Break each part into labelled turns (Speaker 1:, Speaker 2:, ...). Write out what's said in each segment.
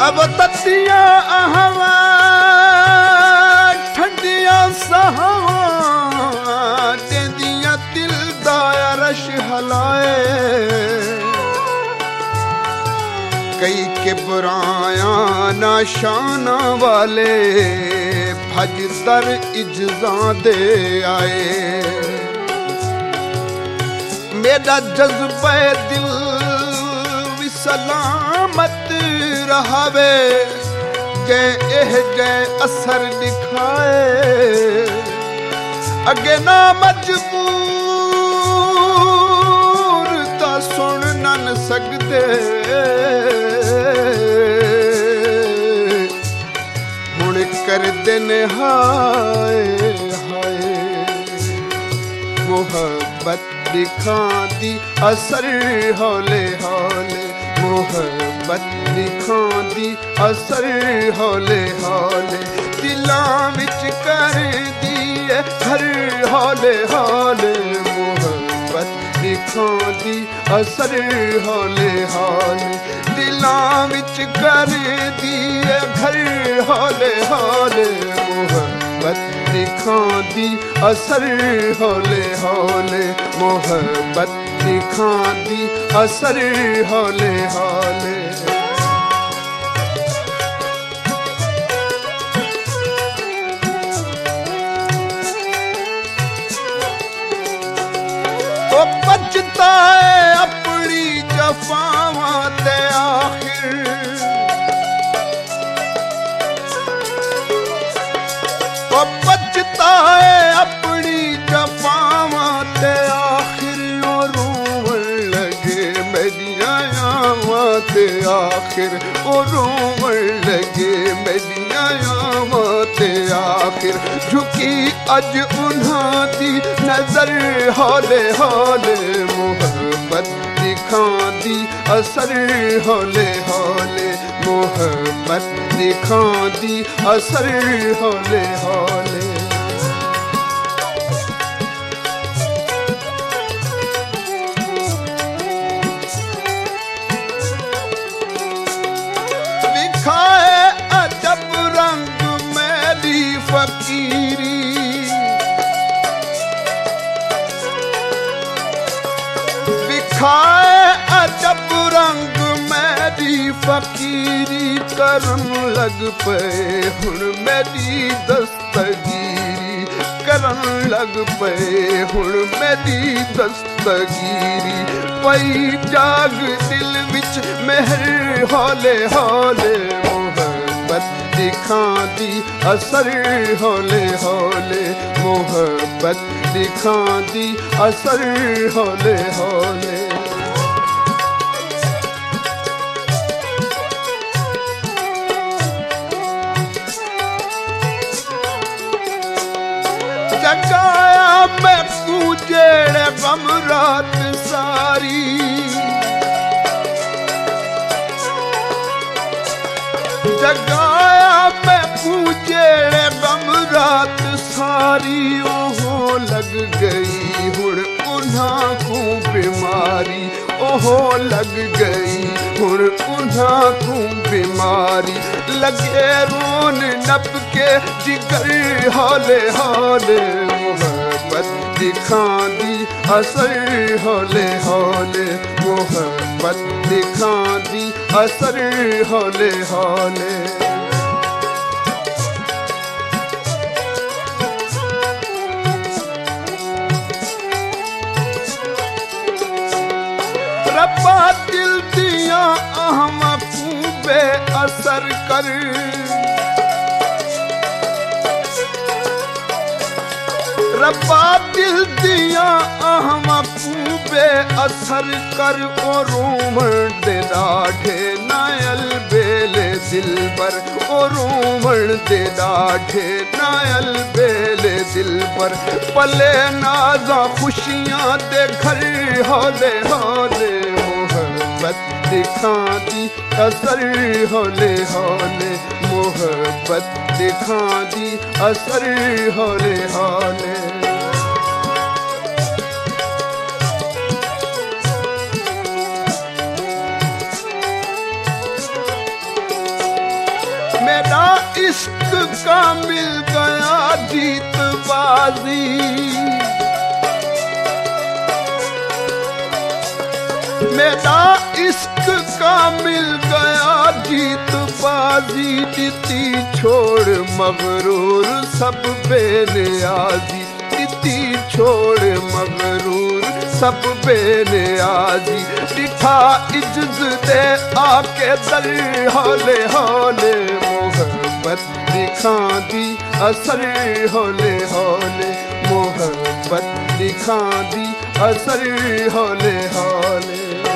Speaker 1: अब ततिया हवा ठंडिया सहावा देंदिया दिल दा रश हलाए कई के बुराया ना शाना वाले भज दर इज्जा दे आए मेरा जज्बा दिल भी सलामत रहावे जे एह जे असर दिखाए अगे ना मजबूर ता सुन न सकदे हुण कर दिन हाय हाय मोहब्बत दिखांदी असर हौले हौले मोहब्बत दिखांदी असर हौले हौले दिलां विच कर दिए हर हौले हौले मोहब्बत दिखांदी असर हौले हौले दिलां विच कर दिए घर हौले हौले मोहब्बत दिखांदी असर हौले हौले मोहब्बत दिखांदी असर हौले हौले ओ पछताए अपनी जफावां ते आखिर ओ पछताए अपनी जफावां ते आखिर ओ रोवन लगे मेरिया आवां ते आखिर ओ रोवन लगे मेरिया आवां ते आखिर झुकी अज उन्हां दी नजर हौले हौले मोहब्बत दिखांदी असर हौले हौले मोहब्बत दिखांदी असर हौले हौले विखाए अजब रंग मेरी फकीरी विखाए अजब रंग मेरी फकीरी करन लग पे हुण मेरी दस्तगीरी करन लग पे हुण मेरी दस्तगीरी पई जाग दिल विच मेहर हौले हौले मोहब्बत दिखांदी असर हौले हौले मोहब्बत दिखांदी असर हौले हौले जगाया मैं तू जेड़े गम रात सारी जगाया मैं तू जेड़े गम रात सारी ओहो लग गई हुण उन्हां को बीमारी ओहो लग गई हुण उन्हां को बीमारी लगे रोन नप के जिगर हौले हौले मोहब्बत दिखांदी असर हौले हौले मोहब्बत दिखांदी असर हौले हौले रब्बा दिल दिया अहमा खूबे असर कर रब्बा दिल दिया अहमा खूबे असर कर ओ रोमन दे डाढ़े नायल बेले दिल पर ओ रोमन दे डाढ़े नायल बेले दिल पर पले नाजा खुशियां दे घर हौले हौले मोहब्बत दिखांदी असर हौले हौले मोहब्बत दिखांदी असर हौले हौले का मिल गया जीतबाजी, मेरा इश्क का मिल गया जीतबाजी, जीती छोड़ मगरूर सब बेनियाजी, जीती छोड़ मगरूर सब बेनियाजी, दिखा इज्जत दे आके दर हौले हौले, मोहब्बत दिखा दी असर हौले हौले, मोहब्बत दिखा दी असर हौले हौले।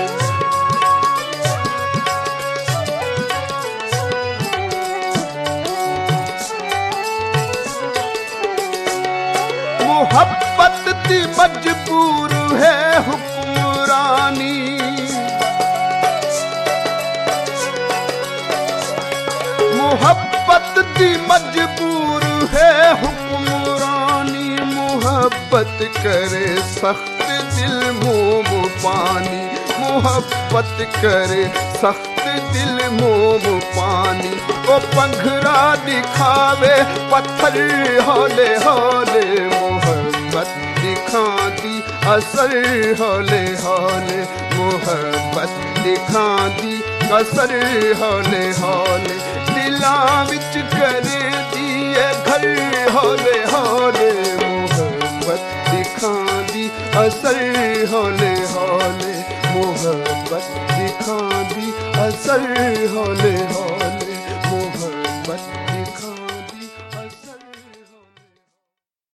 Speaker 1: मोहब्बत दी मजबूर है हुक्मरानी, मोहब्बत दी मजबूर है हुक्मरानी, मोहब्बत करे सख्त दिल मोम पानी, मोहब्बत करे सख्त दिल मोम पानी, ओ पंखरा दिखावे पत्थर हौले हौले, मोहब्बत दिखा दी असर हौले हौले, मोहब्बत दिखा दी असर हौले हौले, दिला विच करे दिए घर हौले हौले, मोहब्बत दिखा दी असर हौले हौले, मोहब्बत दिखा दी असर हौले हौले।